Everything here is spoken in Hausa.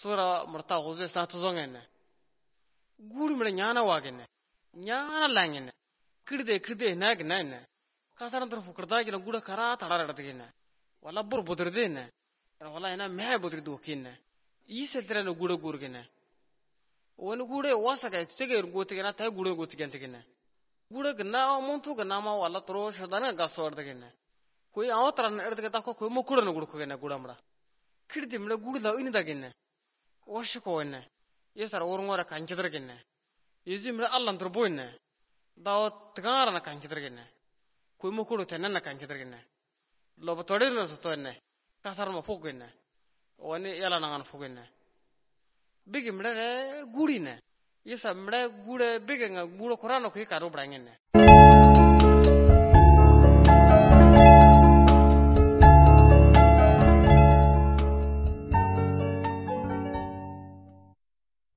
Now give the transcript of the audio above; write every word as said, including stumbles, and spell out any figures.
sura marta goze sa tuzongene guri mele nyana wagene nyana langene kirde kirde nag nane kasaran tor fukrda gina guda kara tadaradatigene wala bur budrdene wala ina me budrdu kinne iseltrene guda gurgene wani gude wasaga teger gotigena tay guda gotigentigene guda gna montu gna ma wala tro shadana gasordagene koi awtran erdage takko koi mokudana gudkogene guda mra kirde mele guda inidagene washikoene yesar urngora kankidragene yezimre allan turboine daw tgarana kankidragene koi mokudo tenana kankidragene lobo todirna sotoene kasarma fogene wani yala nangan fogene bigi mre gurine yesa mre gure bigi nga guro korano koi karo brangene